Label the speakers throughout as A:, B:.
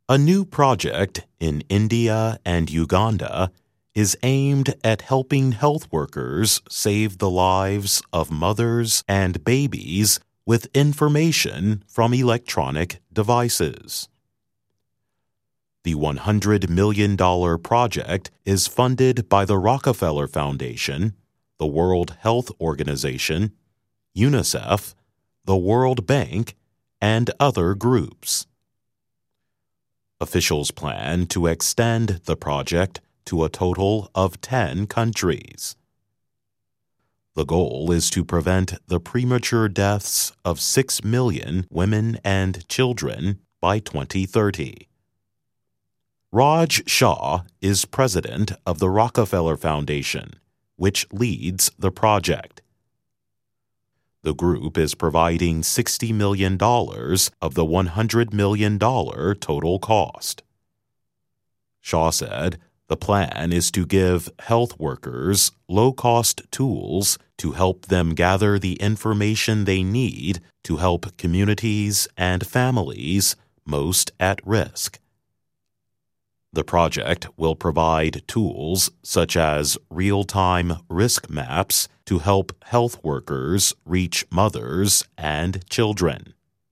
A: A new project in India and Uganda is aimed at helping health workers save the lives of mothers and babies with information from electronic devices. The $100 million project is funded by the Rockefeller Foundation, the World Health Organization, UNICEF, the World Bank, and other groups. Officials plan to extend the project to a total of 10 countries. The goal is to prevent the premature deaths of 6 million women and children by 2030. Raj Shah is president of the Rockefeller Foundation, which leads the project. The group is providing $60 million of the $100 million total cost. Shah said the plan is to give health workers low-cost tools to help them gather the information they need to help communities and families most at risk. The project will provide tools such as real-time risk maps to help health workers reach mothers and children.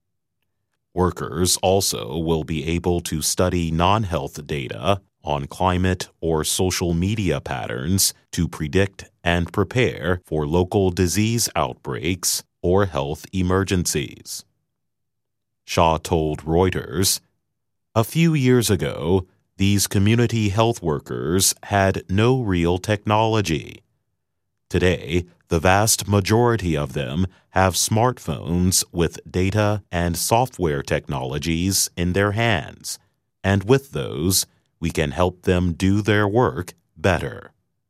A: Workers also will be able to study non-health data on climate or social media patterns to predict and prepare for local disease outbreaks or health emergencies. Shah told Reuters, "A few years ago, these community health workers had no real technology. Today, the vast majority of them have smartphones with data and software technologies in their hands, and with those, we can help them do their work better."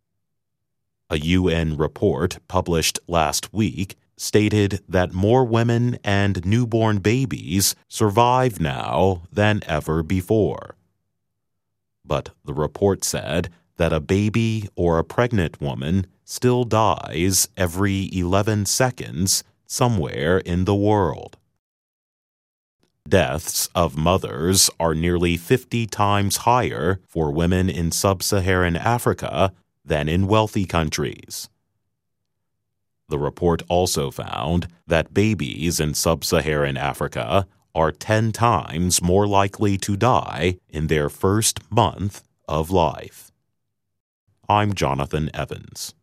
A: A UN report published last week stated that more women and newborn babies survive now than ever before. But the report said that a baby or a pregnant woman still dies every 11 seconds somewhere in the world. Deaths of mothers are nearly 50 times higher for women in sub-Saharan Africa than in wealthy countries. The report also found that babies in sub-Saharan Africa are 10 times more likely to die in their first month of life. I'm Jonathan Evans.